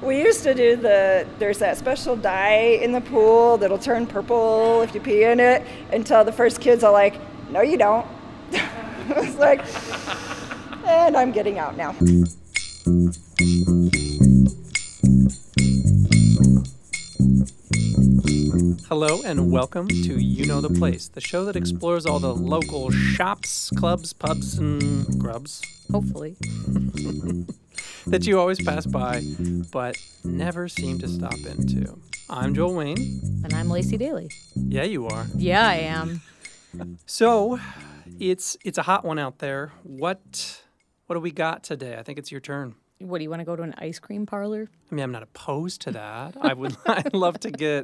We used to do there's that special dye in the pool that'll turn purple if you pee in it, until the first kids are like, no, you don't. It's like, and I'm getting out now. Hello and welcome to You Know the Place, the show that explores all the local shops, clubs, pubs, and grubs. Hopefully. That you always pass by, but never seem to stop into. I'm Joel Wayne. And I'm Lacey Daly. Yeah, you are. Yeah, I am. So, it's a hot one out there. What do we got today? I think it's your turn. What, do you want to go to an ice cream parlor? I mean, I'm not opposed to that. I'd love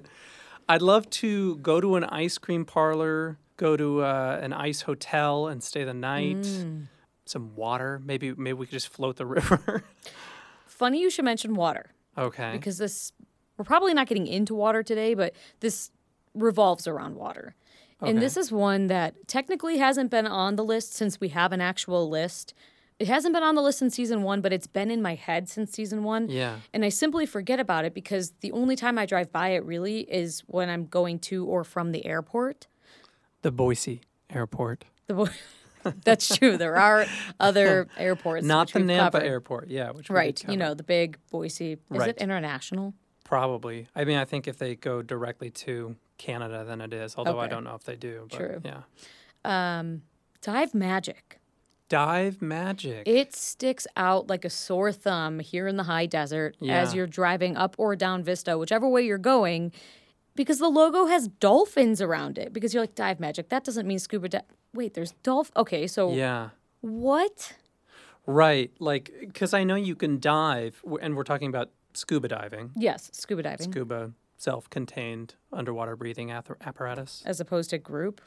to go to an ice cream parlor, go to an ice hotel and stay the night. Some water. Maybe we could just float the river. Funny you should mention water. Okay. Because we're probably not getting into water today, but this revolves around water. Okay. And this is one that technically hasn't been on the list since we have an actual list. It hasn't been on the list since season 1, but it's been in my head since season 1. Yeah. And I simply forget about it because the only time I drive by it really is when I'm going to or from the airport. The Boise airport. That's true. There are other airports. Not the we've Nampa covered. airport, yeah. Which Right. we You know, the big Boise. Is Right. it international? Probably. I mean, I think if they go directly to Canada, then it is. Although I Okay. don't know if they do. But True. Yeah. Dive Magic. Dive Magic. It sticks out like a sore thumb here in the high desert as Yeah. you're driving up or down Vista, whichever way you're going, because the logo has dolphins around it. Because you're like, Dive Magic, that doesn't mean scuba dive. Wait, there's dolphin. Okay, so Yeah. what? Right. Like, because I know you can dive, and we're talking about scuba diving. Yes, scuba diving. Scuba, self-contained underwater breathing apparatus. As opposed to group.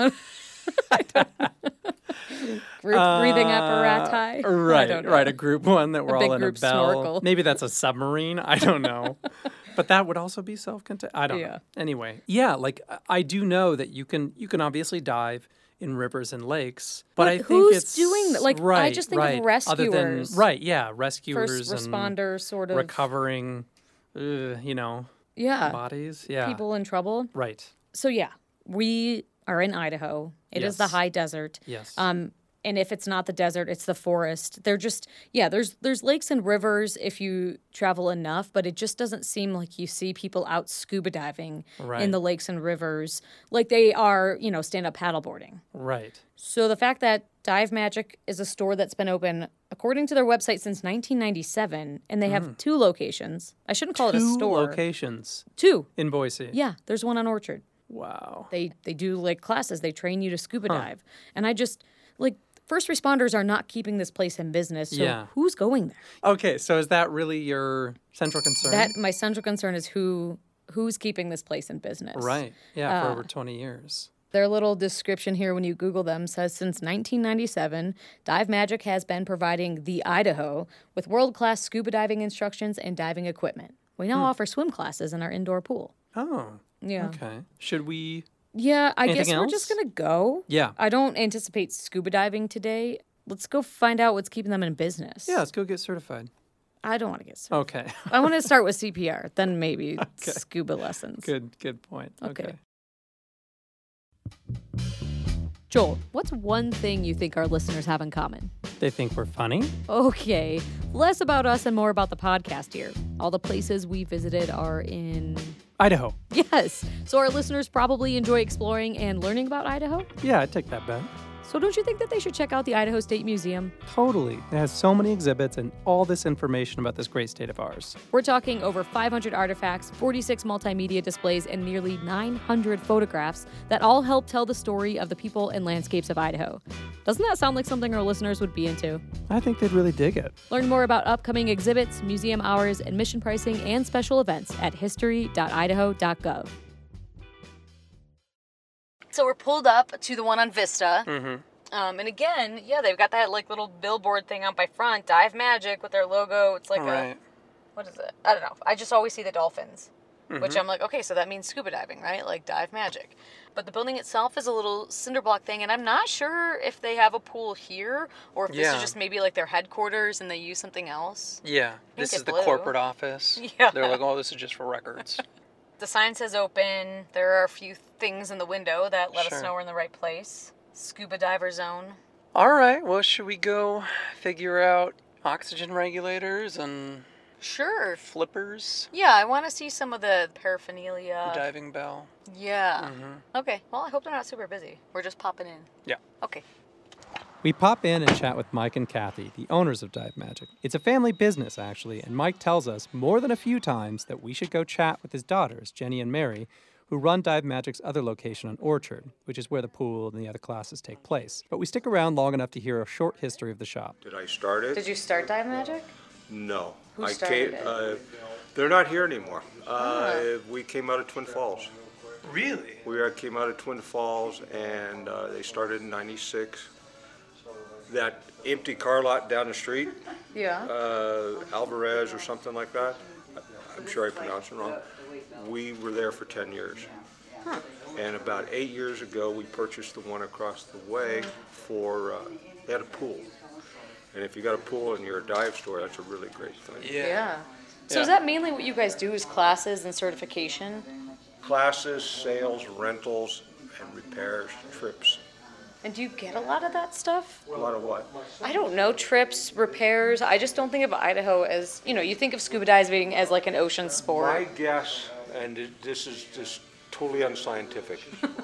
Group breathing apparati. Right, I don't know. right. A group one that we're big all in a group bell. snorkel. Maybe that's a submarine. I don't know. But that would also be self-contained. I don't know. Yeah. Anyway, yeah, like I do know that you can obviously dive in rivers and lakes, but I think who's it's doing that? Like, I right, just think right. of Other than rescuers. right, yeah, rescuers First and responder sort of recovering, yeah, bodies. Yeah, people in trouble. right. So yeah, we are in Idaho. It is the Yes. high desert. Yes. And if it's not the desert, it's the forest. They're just there's lakes and rivers if you travel enough, but it just doesn't seem like you see people out scuba diving Right. in the lakes and rivers like they are, stand-up paddleboarding. Right. So the fact that Dive Magic is a store that's been open, according to their website, since 1997, and they have 2 locations. I shouldn't call it a Two store. locations 2. in Boise. Yeah, there's one on Orchard. Wow. They do like classes. They train you to scuba dive. And I just first responders are not keeping this place in business. So Yeah. who's going there? Okay, so is that really your central concern? That my central concern is who's keeping this place in business. Right. Yeah, for over 20 years. Their little description here when you Google them says, since 1997, Dive Magic has been providing the Idaho with world-class scuba diving instructions and diving equipment. We now offer swim classes in our indoor pool. Oh. Yeah. Okay. Should we? Yeah, I guess Anything we're else? just going to go. Yeah. I don't anticipate scuba diving today. Let's go find out what's keeping them in business. Yeah, let's go get certified. I don't want to get started. Okay. I want to start with CPR, then maybe scuba lessons. Good point. Okay. Joel, what's one thing you think our listeners have in common? They think we're funny? Okay, less about us and more about the podcast here. All the places we visited are in... Idaho. Yes, so our listeners probably enjoy exploring and learning about Idaho. Yeah, I'd take that bet. So don't you think that they should check out the Idaho State Museum? Totally. It has so many exhibits and all this information about this great state of ours. We're talking over 500 artifacts, 46 multimedia displays, and nearly 900 photographs that all help tell the story of the people and landscapes of Idaho. Doesn't that sound like something our listeners would be into? I think they'd really dig it. Learn more about upcoming exhibits, museum hours, admission pricing, and special events at history.idaho.gov. So we're pulled up to the one on Vista. Mm-hmm. And again, yeah, they've got that little billboard thing out by front, Dive Magic with their logo. It's like Right. what is it? I don't know. I just always see the dolphins. which I'm like, okay, so that means scuba diving, right? Like Dive Magic. But the building itself is a little cinder block thing, and I'm not sure if they have a pool here or if this is just maybe like their headquarters and they use something else. Yeah, this it's is the blue. corporate office. Yeah. They're like, oh, this is just for records. The sign says open. There are a few things in the window that let us Sure. know we're in the right place. Scuba diver zone. All right, well, should we go figure out oxygen regulators and Sure. flippers, Yeah, I want to see some of the paraphernalia. diving bell? Yeah. Okay. Well, I hope they're not super busy. We're just popping in. Yeah. Okay. We pop in and chat with Mike and Kathy, the owners of Dive Magic. It's a family business, actually, and Mike tells us more than a few times that we should go chat with his daughters, Jenny and Mary, who run Dive Magic's other location on Orchard, which is where the pool and the other classes take place. But we stick around long enough to hear a short history of the shop. Did I start it? Did you start Dive Magic? No. Who I started came, it? they're not here anymore. We came out of Twin Falls. Really? Came out of Twin Falls, and they started in '96. That empty car lot down the street, Yeah. Alvarez or something like that. I'm sure I pronounced it wrong. We were there for 10 years. And about 8 years ago, we purchased the one across the way for, they had a pool. And if you got a pool and you're a dive store, that's a really great thing. Yeah. So Yeah. is that mainly what you guys do is classes and certification? Classes, sales, rentals, and repairs, trips. And do you get a lot of that stuff? A lot of what? I don't know, trips, repairs. I just don't think of Idaho as, you think of scuba diving as like an ocean My sport. guess, and this is just totally unscientific,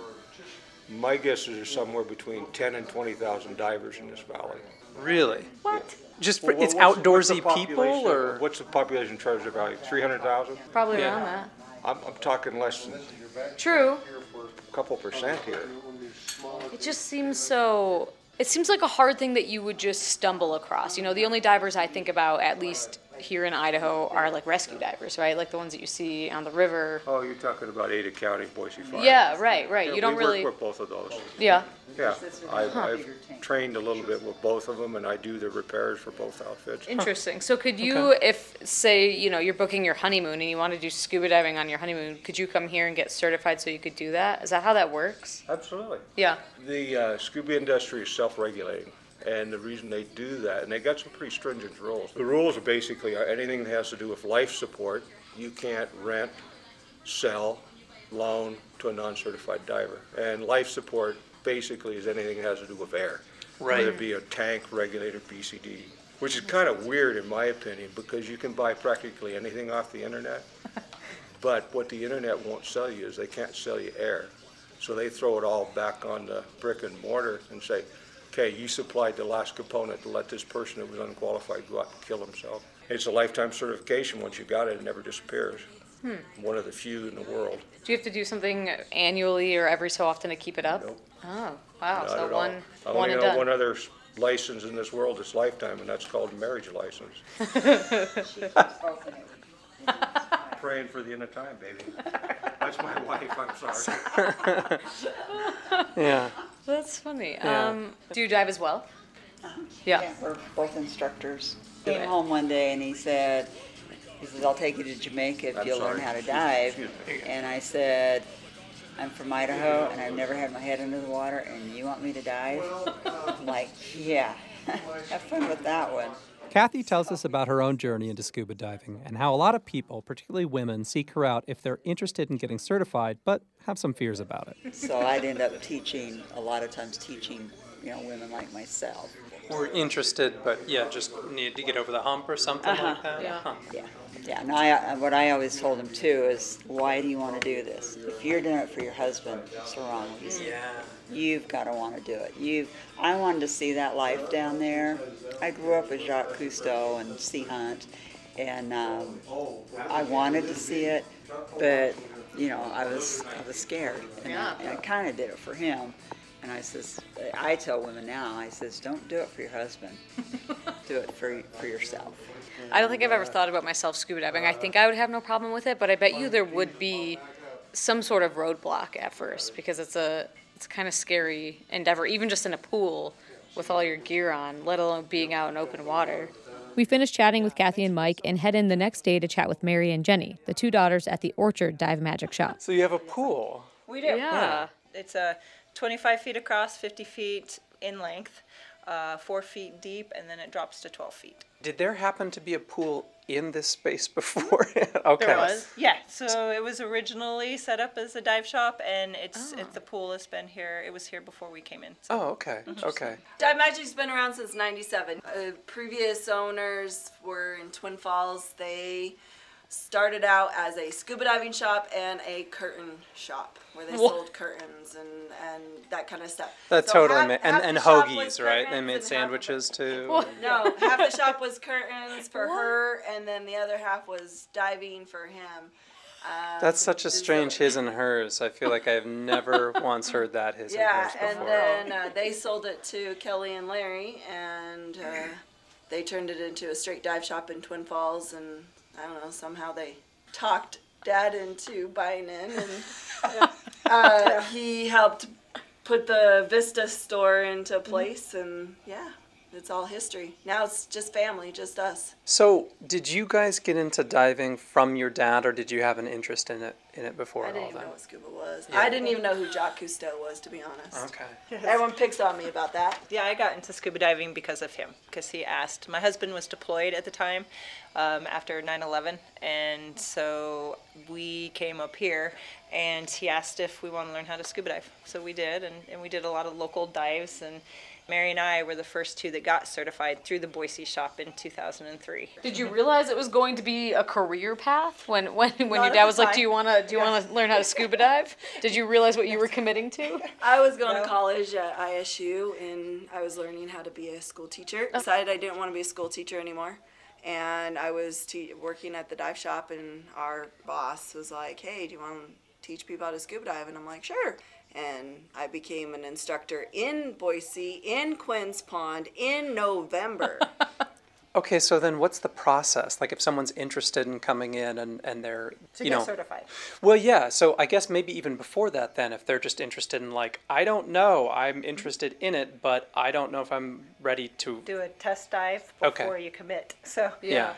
my guess is there's somewhere between 10 and 20,000 divers in this valley. Really? What? Just Well, it's what's the outdoorsy people, population- or? What's the population in Treasure Valley? 300,000? Probably Yeah. around that. I'm talking less than True. a couple percent here. It just seems so. It seems like a hard thing that you would just stumble across. The only divers I think about, at least here in Idaho, are like rescue divers, right? Like the ones that you see on the river. Oh, you're talking about Ada County, Boise Fire. Yeah, right. Yeah, You don't we really. work with both of those. Yeah. Yeah, I've trained a little bit with both of them, and I do the repairs for both outfits. Interesting. So could you, if say, you're booking your honeymoon and you want to do scuba diving on your honeymoon, could you come here and get certified so you could do that? Is that how that works? Absolutely. Yeah. The scuba industry is self-regulating, and the reason they do that, and they got some pretty stringent rules. The rules are basically anything that has to do with life support, you can't rent, sell, loan to a non-certified diver. And life support basically is anything that has to do with air. Right. Whether it be a tank regulated BCD, which is kind of weird in my opinion, because you can buy practically anything off the internet. But what the internet won't sell you is they can't sell you air. So they throw it all back on the brick and mortar and say, okay, you supplied the last component to let this person that was unqualified go out and kill himself. It's a lifetime certification. Once you got it, it never disappears. One of the few in the world. Do you have to do something annually or every so often to keep it up? Nope. Oh, wow. Not So at all. one I only and know done. one other license in this world that's lifetime, and that's called a marriage license. Praying for the end of time, baby. That's my wife, I'm sorry. Yeah. That's funny. Yeah. Do you dive as well? Yeah. Yeah, we're both instructors. Good. Came home one day and he says, I'll take you to Jamaica if I'm you'll learn sorry. how to dive. Excuse me. And I said, I'm from Idaho and I've never had my head under the water and you want me to dive? I'm like, yeah, have fun with that one. Kathy tells us about her own journey into scuba diving and how a lot of people, particularly women, seek her out if they're interested in getting certified but have some fears about it. So I'd end up teaching, a lot of times teaching, women like myself. We're interested, but just need to get over the hump or something like that. Yeah. Huh. Yeah, yeah. And what I always told them too is, why do you want to do this? If you're doing it for your husband, it's the wrong reason. Yeah. You've got to want to do it. I wanted to see that life down there. I grew up with Jacques Cousteau and Sea Hunt, and I wanted to see it, but I was scared, and I kind of did it for him. And I tell women now, I says, don't do it for your husband. Do it for yourself. I don't think I've ever thought about myself scuba diving. I think I would have no problem with it, but I bet you there would be some sort of roadblock at first because it's a kind of scary endeavor, even just in a pool with all your gear on, let alone being out in open water. We finish chatting with Kathy and Mike and head in the next day to chat with Mary and Jenny, the two daughters at the Orchard Dive Magic Shop. So you have a pool. We do. Yeah. It's 25 feet across, 50 feet in length, 4 feet deep, and then it drops to 12 feet. Did there happen to be a pool in this space before? Okay. There was. Yeah, so it was originally set up as a dive shop, and the pool has been here. It was here before we came in. So. Oh, okay. Okay. Dive Magic's been around since '97. Previous owners were in Twin Falls. They started out as a scuba diving shop and a curtain shop where they sold curtains and that kind of stuff. That So totally half and the shop was hoagies, right? They curtains made and half- sandwiches too. No, half the shop was curtains for her, and then the other half was diving for him. That's such a strange his and hers. I feel like I've never once heard that his and Yeah, hers and before. then they sold it to Kelly and Larry, and they turned it into a straight dive shop in Twin Falls, and I don't know, somehow they talked Dad into buying in, and he helped put the Vista store into place, and yeah, it's all history. Now it's just family, just us. So, did you guys get into diving from your dad, or did you have an interest in it before I all didn't even that? know what scuba was. Yeah. I didn't even know who Jacques Cousteau was, to be honest. Okay. Everyone picks on me about that. Yeah, I got into scuba diving because of him, because he asked. My husband was deployed at the time after 9/11, and so we came up here, and he asked if we want to learn how to scuba dive. So we did, and we did a lot of local dives, and Mary and I were the first two that got certified through the Boise shop in 2003. Did you realize it was going to be a career path when your at dad was the like, time. do you want to learn how to scuba dive? Did you realize what you were committing to? I was going No. to college at ISU, and I was learning how to be a school teacher. Decided I didn't want to be a school teacher anymore, and I was working at the dive shop, and our boss was like, hey, do you want to teach people how to scuba dive? And I'm like, sure. And I became an instructor in Boise, in Quinn's Pond, in November. Okay, so then what's the process? Like if someone's interested in coming in and they're, To you get know, certified. well, yeah, so I guess maybe even before that then, if they're just interested in like, I don't know, I'm interested in it, but I don't know if I'm ready to, Do a test dive Okay. before you commit. So yeah.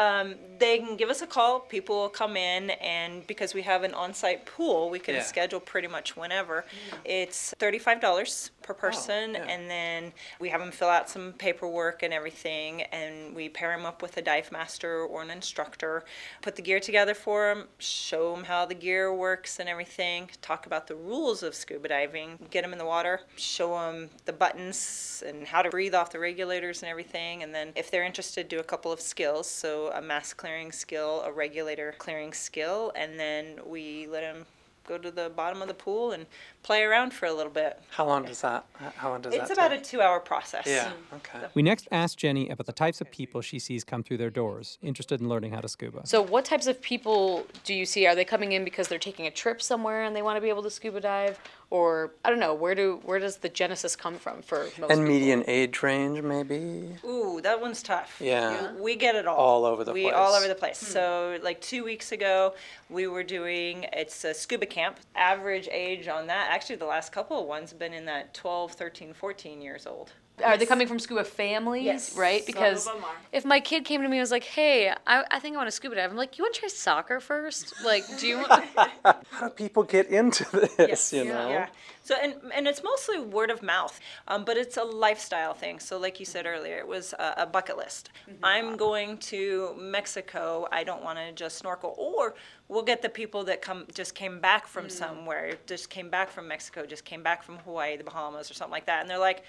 they can give us a call. People will come in, and because we have an on-site pool, we can Yeah. schedule pretty much whenever. It's $35 per person, yeah. and then we have them fill out some paperwork and everything, and we pair them up with a dive master or an instructor, put the gear together for them, show them how the gear works and everything, talk about the rules of scuba diving, get them in the water, show them the buttons and how to breathe off the regulators and everything, and then if they're interested, do a couple of skills, so a mask clearing skill, a regulator clearing skill, and then we let them go to the bottom of the pool and play around for a little bit. How long does that It's about a 2-hour process. Yeah, okay. We next asked Jenny about the types of people she sees come through their doors, interested in learning how to scuba. So what types of people do you see? Are they coming in because they're taking a trip somewhere and they want to be able to scuba dive? Or, I don't know, where does the genesis come from for most people? And median age range, maybe? Ooh, that one's tough. Yeah. We get it all. All over the place. All over the place. So, like 2 weeks ago, we were doing, it's a scuba camp. Average age on that, actually the last couple of ones have been in that 12, 13, 14 years old. Are they coming from scuba families, Yes. right? Some Because of them are. if my kid came to me and was like, hey, I think I want to scuba dive, I'm like, you want to try soccer first? Like, do you want... How do people get into this, you know? Yeah. So and it's mostly word of mouth, but it's a lifestyle thing. So like you said earlier, it was a bucket list. I'm going to Mexico. I don't want to just snorkel. Or we'll get the people that just came back from somewhere, just came back from Mexico, just came back from Hawaii, the Bahamas, or something like that, and they're like,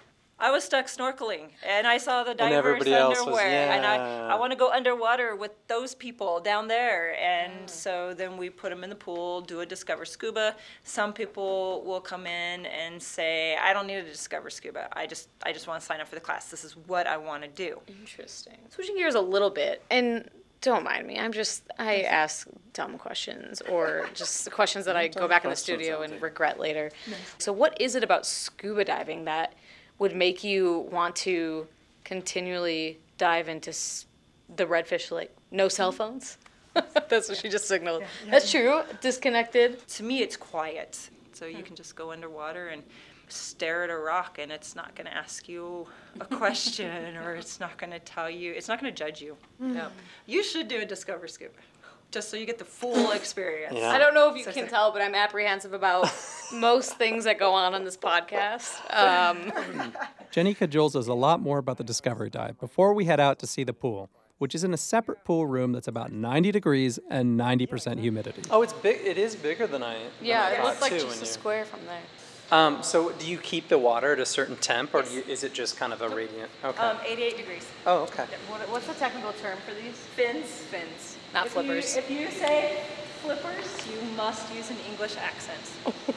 I was stuck snorkeling, and I saw the diver's everybody else was- underwear, and yeah. I want to go underwater with those people down there. And so then we put them in the pool, do a Discover Scuba. Some people will come in and say, I don't need to Discover Scuba. I just want to sign up for the class. This is what I want to do. Interesting. Switching gears a little bit, and don't mind me, I ask dumb questions or just questions that I go back in the studio and regret later. So what is it about scuba diving that would make you want to continually dive into the redfish lake? No cell phones? That's what she just signaled. That's true. Disconnected. To me, it's quiet. So you can just go underwater, and stare at a rock and it's not going to ask you a question or it's not going to tell you, it's not going to judge you. No. You should do a Discover Scuba, just so you get the full experience. I don't know if you can tell, but I'm apprehensive about most things that go on this podcast. Jenny cajoles us a lot more about the Discovery Dive before we head out to see the pool, which is in a separate pool room that's about 90 degrees and 90% humidity. Oh, it's big. It is bigger than I. Yeah, it thought, looks like too, just when a you- square from there. So do you keep the water at a certain temp, or is it just kind of a radiant? Okay. 88 degrees. Oh, okay. What's the technical term for these? Fins. Fins, not flippers. If you say flippers, you must use an English accent.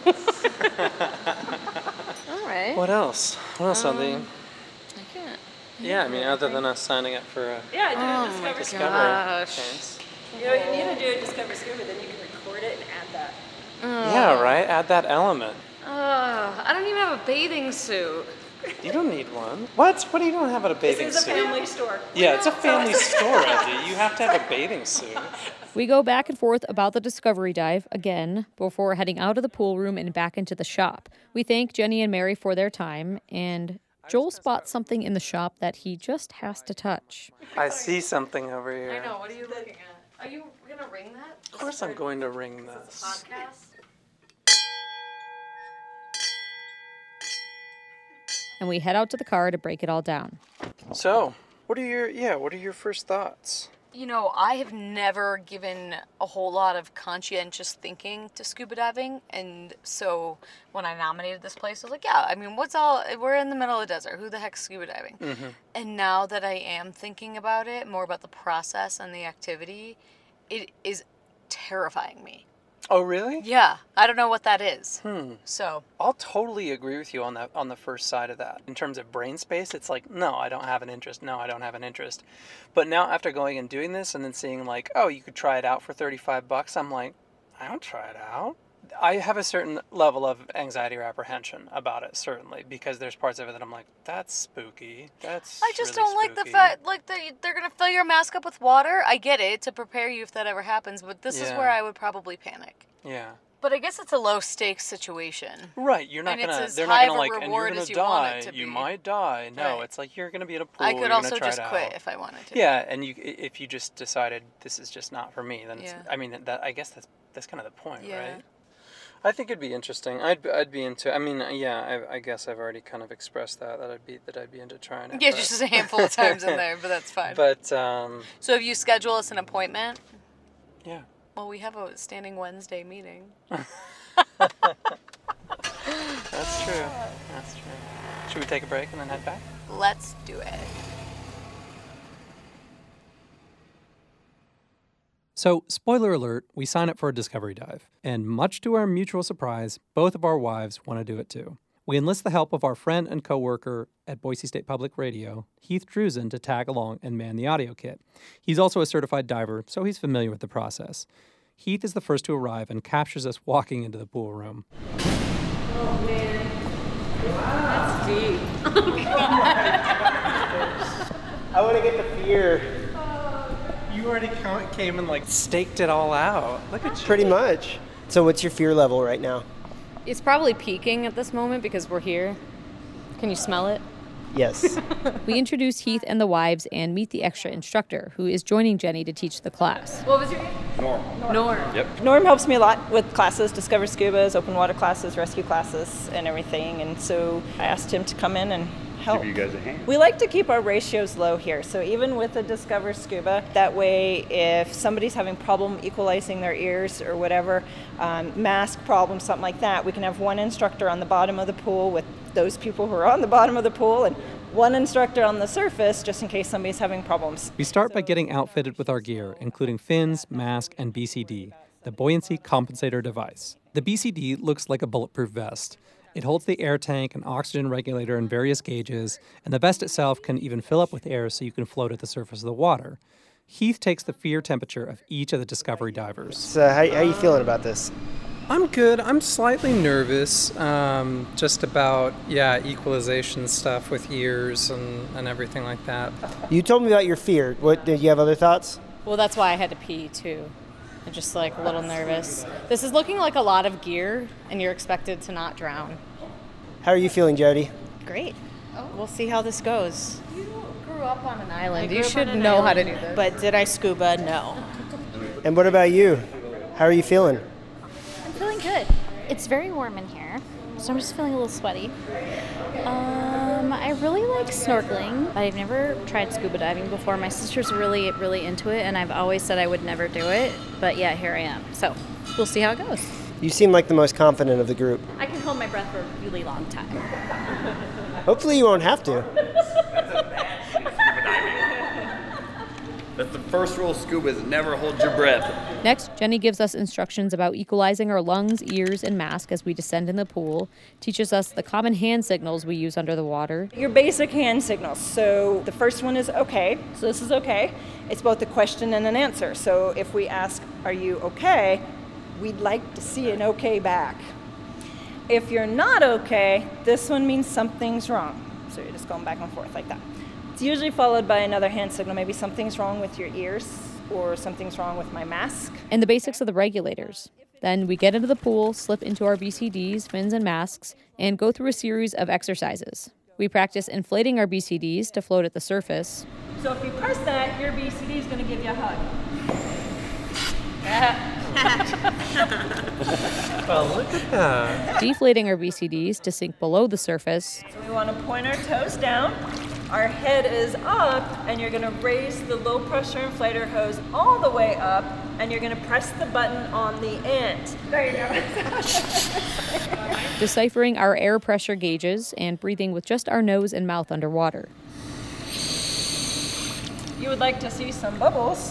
All right. What else? What else are they? I can't. Yeah, I mean, other than us signing up for a Yeah, do a Discover Scuba. Discovery case. You know, you need to do a Discover Scuba, then you can record it and add that. Yeah, right? Add that element. I don't even have a bathing suit. You don't need one. What? What do you don't have at a bathing This is a suit? family store. Yeah, it's a family store, Reggie. You have to have a bathing suit. We go back and forth about the Discovery Dive again before heading out of the pool room and back into the shop. We thank Jenny and Mary for their time, and Joel spots something in the shop that he just has to touch. I see something over here. What are you looking at? Are you going to ring that? Of course I'm going to ring this. Podcast? And we head out to the car to break it all down. So, what are your first thoughts? You know, I have never given a whole lot of conscientious thinking to scuba diving, and so when I nominated this place, I was like, yeah, I mean, we're in the middle of the desert, who the heck's scuba diving? Mm-hmm. And now that I am thinking about it, more about the process and the activity, it is terrifying me. Oh, really? Yeah, I don't know what that is. So, I'll totally agree with you on that, on the first side of that. In terms of brain space, it's like, no, I don't have an interest. No, I don't have an interest. But now after going and doing this and then seeing like, oh, you could try it out for $35, I'm like, I'll try it out. I have a certain level of anxiety or apprehension about it, certainly, because there's parts of it that I'm like, that's spooky. That's I just really don't like the spooky." fact, like, they're going to fill your mask up with water. I get it, to prepare you if that ever happens, but this is Yeah. where I would probably panic. Yeah. But I guess it's a low stakes situation. Right, you're not And it's gonna. as They're high not gonna of a like, and you're reward gonna as you want die. it to You be. might die. No, Right. it's like you're gonna be in a pool. I you're could gonna also try just it quit out. if I wanted to. Yeah, and if you just decided this is just not for me, then Yeah. I mean that I guess that's kind of the point, Yeah. right? I think it'd be interesting. I'd be into. I mean, yeah, I guess I've already kind of expressed that I'd be into trying it. Yeah, but- just a handful of times in there, but that's fine. But So if you schedule us an appointment, yeah. well, we have a standing Wednesday meeting. That's true. That's true. Should we take a break and then head back? Let's do it. So, spoiler alert, we sign up for a Discovery Dive. And much to our mutual surprise, both of our wives want to do it too. We enlist the help of our friend and coworker at Boise State Public Radio, Heath Drusen, to tag along and man the audio kit. He's also a certified diver, so he's familiar with the process. Heath is the first to arrive and captures us walking into the pool room. Oh, man. That's deep. I want to get the fear. You already came and like staked it all out. Look at you. Pretty much. So what's your fear level right now? It's probably peaking at this moment because we're here. Can you smell it? Yes. We introduce Heath and the wives and meet the extra instructor who is joining Jenny to teach the class. What was your name? Norm. Yep. Norm helps me a lot with classes, Discover Scubas, open water classes, rescue classes, and everything. And so I asked him to come in and help. Give you guys a hand. We like to keep our ratios low here. So even with the Discover Scuba, that way if somebody's having problem equalizing their ears or whatever, mask problem, something like that, we can have one instructor on the bottom of the pool with those people who are on the bottom of the pool and one instructor on the surface just in case somebody's having problems. We start by getting outfitted with our gear, including fins, mask, and BCD, the buoyancy compensator device. The BCD looks like a bulletproof vest. It holds the air tank and oxygen regulator in various gauges, and the vest itself can even fill up with air so you can float at the surface of the water. Heath takes the fear temperature of each of the Discovery divers. So how you feeling about this? I'm good. I'm slightly nervous, just about, equalization stuff with ears and everything like that. You told me about your fear. What, did you have other thoughts? Well, that's why I had to pee too. I'm just like a little nervous. This is looking like a lot of gear and you're expected to not drown. How are you feeling, Jody? Great. We'll see how this goes. You grew up on an island. I You grew up should on an know how to island, do this. But did I scuba? No. And what about you? How are you feeling? I'm feeling good. It's very warm in here, so I'm just feeling a little sweaty. I really like snorkeling. I've never tried scuba diving before. My sister's really, really into it, and I've always said I would never do it. But yeah, here I am. So we'll see how it goes. You seem like the most confident of the group. I can hold my breath for a really long time. Hopefully you won't have to. That's the first rule of scuba is never hold your breath. Next, Jenny gives us instructions about equalizing our lungs, ears, and mask as we descend in the pool, teaches us the common hand signals we use under the water. Your basic hand signals. So the first one is okay. So this is okay. It's both a question and an answer. So if we ask, are you okay? We'd like to see an okay back. If you're not okay, this one means something's wrong. So you're just going back and forth like that. It's usually followed by another hand signal. Maybe something's wrong with your ears or something's wrong with my mask. And the basics of the regulators. Then we get into the pool, slip into our BCDs, fins, and masks, and go through a series of exercises. We practice inflating our BCDs to float at the surface. So if you press that, your BCD is going to give you a hug. Oh, look at that. Deflating our BCDs to sink below the surface. So we want to point our toes down. Our head is up, and you're going to raise the low pressure inflator hose all the way up, and you're going to press the button on the end. There you go. Deciphering our air pressure gauges and breathing with just our nose and mouth underwater. You would like to see some bubbles.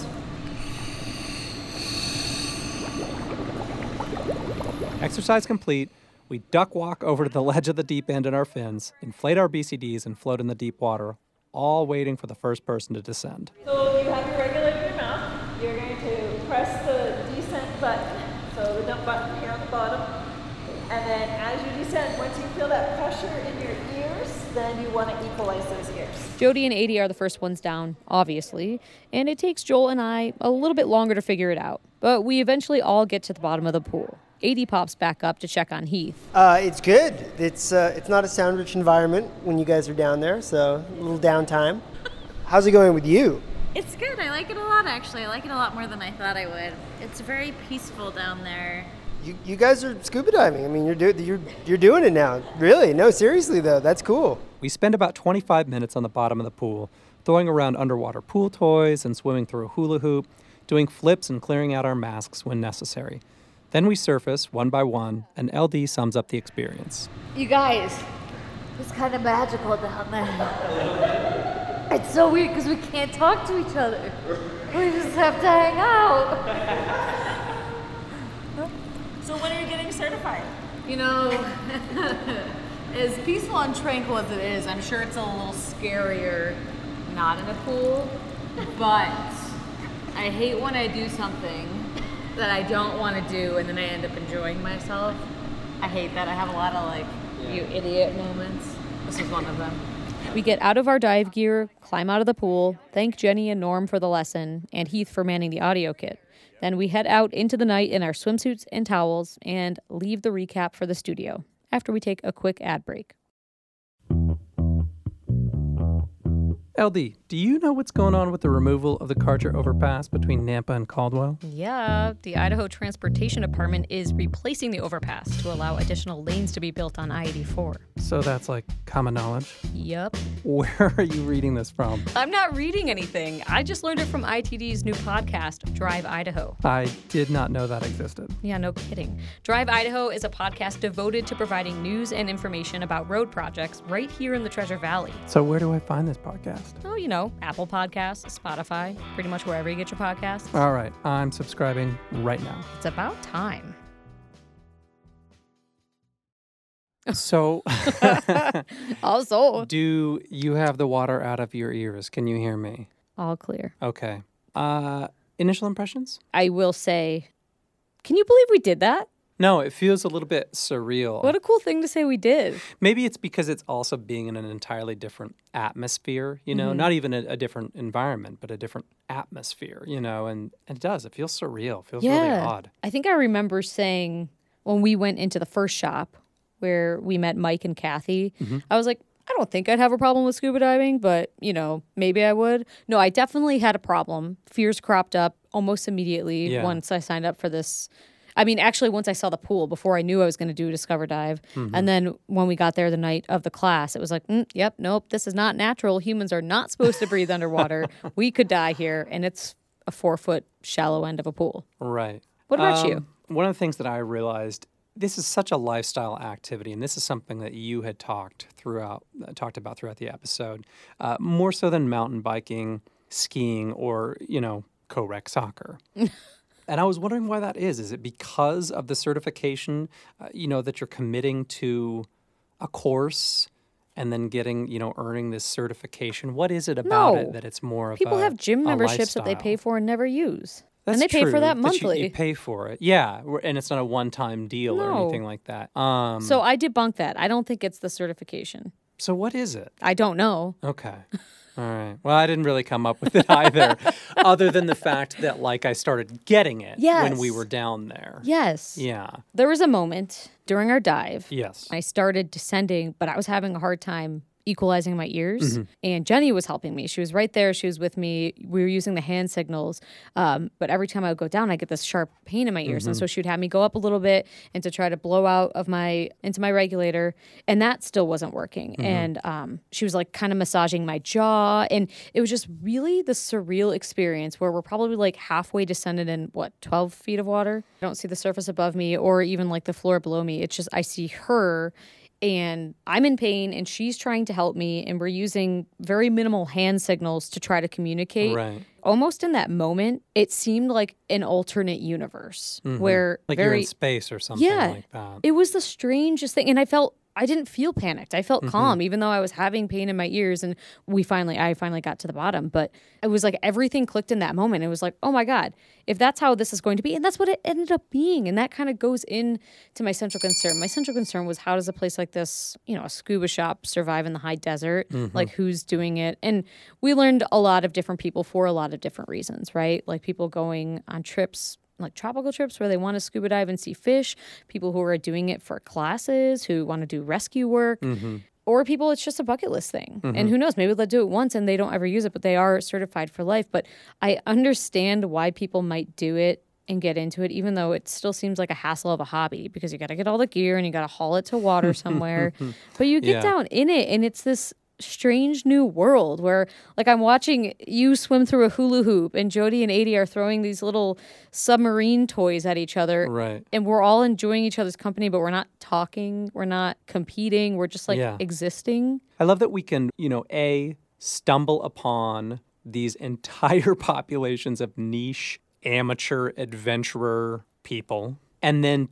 Exercise complete, we duck walk over to the ledge of the deep end in our fins, inflate our BCDs, and float in the deep water, all waiting for the first person to descend. So you have your regulator in your mouth. You're going to press the descent button, so the dump button here on the bottom. And then as you descend, once you feel that pressure in your ears, then you want to equalize those ears. Jody and Adie are the first ones down, obviously, and it takes Joel and I a little bit longer to figure it out. But we eventually all get to the bottom of the pool. Adie pops back up to check on Heath. It's good. It's not a sound-rich environment when you guys are down there, so a little downtime. How's it going with you? It's good. I like it a lot, actually. I like it a lot more than I thought I would. It's very peaceful down there. You guys are scuba diving. I mean, you're doing it now. Really? No, seriously though, that's cool. We spend about 25 minutes on the bottom of the pool, throwing around underwater pool toys and swimming through a hula hoop, doing flips and clearing out our masks when necessary. Then we surface one by one, and LD sums up the experience. You guys, it's kind of magical down there. It's so weird because we can't talk to each other. We just have to hang out. So when are you getting certified? You know, as peaceful and tranquil as it is, I'm sure it's a little scarier not in a pool, but I hate when I do something that I don't want to do and then I end up enjoying myself. I hate that. I have a lot of you idiot moments. This is one of them. We get out of our dive gear, climb out of the pool, thank Jenny and Norm for the lesson, and Heath for manning the audio kit. Then we head out into the night in our swimsuits and towels and leave the recap for the studio after we take a quick ad break. LD, do you know what's going on with the removal of the Karcher overpass between Nampa and Caldwell? Yeah, the Idaho Transportation Department is replacing the overpass to allow additional lanes to be built on I-84. So that's like common knowledge? Yup. Where are you reading this from? I'm not reading anything. I just learned it from ITD's new podcast, Drive Idaho. I did not know that existed. Yeah, no kidding. Drive Idaho is a podcast devoted to providing news and information about road projects right here in the Treasure Valley. So where do I find this podcast? Oh, you know, Apple Podcasts, Spotify, pretty much wherever you get your podcasts. All right, I'm subscribing right now. It's about time. So, also, do you have the water out of your ears? Can you hear me? All clear. Okay. Initial impressions? I will say, can you believe we did that? No, it feels a little bit surreal. What a cool thing to say we did. Maybe it's because it's also being in an entirely different atmosphere, you know, not even a different environment, but a different atmosphere, you know, and it does. It feels surreal. It feels really odd. I think I remember saying when we went into the first shop, where we met Mike and Kathy, I was like, I don't think I'd have a problem with scuba diving, but, maybe I would. No, I definitely had a problem. Fears cropped up almost immediately once I signed up for this. I mean, actually, once I saw the pool, before I knew I was going to do a Discover Dive. And then when we got there the night of the class, it was like, nope, this is not natural. Humans are not supposed to breathe underwater. We could die here, and it's a 4-foot shallow end of a pool. Right. What about you? One of the things that I realized, this is such a lifestyle activity, and this is something that you had talked about throughout the episode, more so than mountain biking, skiing, or, co-rec soccer. And I was wondering why that is. Is it because of the certification, that you're committing to a course and then getting, earning this certification? What is it about it that it's more of People have gym memberships that they pay for and never use. That's and they true, pay for that but monthly. You pay for it. Yeah, and it's not a one-time deal or anything like that. So I debunk that. I don't think it's the certification. So what is it? I don't know. Okay. All right. Well, I didn't really come up with it either, other than the fact that, I started getting it when we were down there. Yes. Yeah. There was a moment during our dive. Yes. I started descending, but I was having a hard time equalizing my ears. And Jenny was helping me. She was right there. She was with me. We were using the hand signals. But every time I would go down, I get this sharp pain in my ears. And so she would have me go up a little bit and to try to blow out into my regulator. And that still wasn't working. And she was kind of massaging my jaw. And it was just really the surreal experience where we're probably halfway descended in 12 feet of water. I don't see the surface above me or even the floor below me. It's just, I see her and I'm in pain and she's trying to help me and we're using very minimal hand signals to try to communicate. Right. Almost in that moment, it seemed like an alternate universe where you're in space or something like that. It was the strangest thing. And I didn't feel panicked. I felt calm, even though I was having pain in my ears. And I finally got to the bottom. But it was everything clicked in that moment. It was oh my God, if that's how this is going to be. And that's what it ended up being. And that kind of goes into my central concern. My central concern was, how does a place like this, a scuba shop, survive in the high desert? Who's doing it? And we learned a lot of different people for a lot of different reasons, right? People going on trips, tropical trips where they want to scuba dive and see fish, people who are doing it for classes, who want to do rescue work, or people it's just a bucket list thing. And who knows, maybe they'll do it once and they don't ever use it, but they are certified for life. But I understand why people might do it and get into it, even though it still seems like a hassle of a hobby because you got to get all the gear and you got to haul it to water somewhere. But you get down in it and it's this strange new world where I'm watching you swim through a hula hoop and Jody and Adie are throwing these little submarine toys at each other. Right. And we're all enjoying each other's company, but we're not talking, we're not competing, we're just existing. I love that we can, stumble upon these entire populations of niche, amateur, adventurer people, and then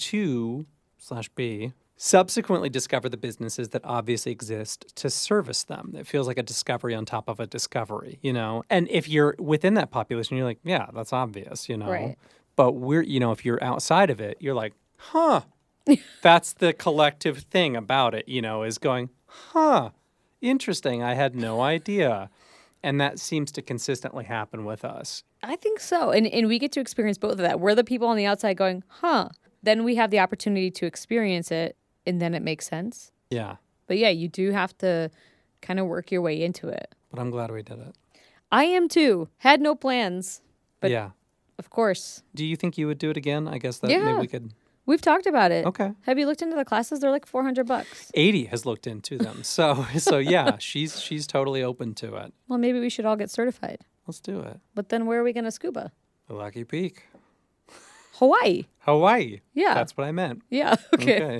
/B, subsequently discover the businesses that obviously exist to service them. It feels like a discovery on top of a discovery, And if you're within that population, you're yeah, that's obvious, Right. But if you're outside of it, you're huh. That's the collective thing about it, is going, huh, interesting. I had no idea. And that seems to consistently happen with us. I think so. And we get to experience both of that. We're the people on the outside going, huh. Then we have the opportunity to experience it. And then it makes sense. Yeah. But yeah, you do have to kind of work your way into it. But I'm glad we did it. I am too. Had no plans. But yeah. Of course. Do you think you would do it again? I guess that maybe we could. We've talked about it. Okay. Have you looked into the classes? They're $400. Adie has looked into them. So yeah, she's totally open to it. Well, maybe we should all get certified. Let's do it. But then where are we going to scuba? The Lucky Peak. Hawaii. Yeah. That's what I meant. Yeah. Okay.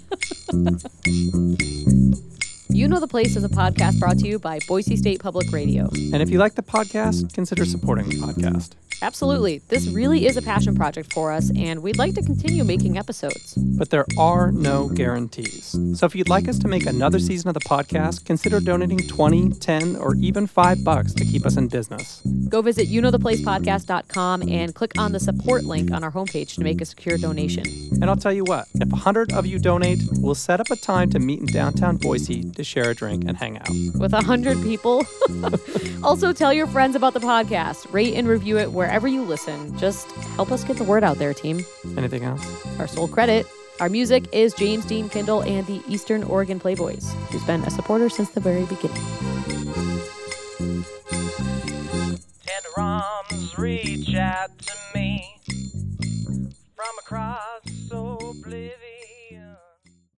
You Know the Place is a podcast brought to you by Boise State Public Radio. And if you like the podcast, consider supporting the podcast. Absolutely. This really is a passion project for us, and we'd like to continue making episodes. But there are no guarantees. So if you'd like us to make another season of the podcast, consider donating $20, $10, or even $5 to keep us in business. Go visit YouKnowThePlacePodcast.com and click on the support link on our homepage to make a secure donation. And I'll tell you what, if 100 of you donate, we'll set up a time to meet in downtown Boise to share a drink and hang out. With 100 people? Also, tell your friends about the podcast. Rate and review it wherever you listen. Just help us get the word out there, team. Anything else? Our sole credit Our music is James Dean Kindle and the Eastern Oregon Playboys, who's been a supporter since the very beginning. And Roms reach at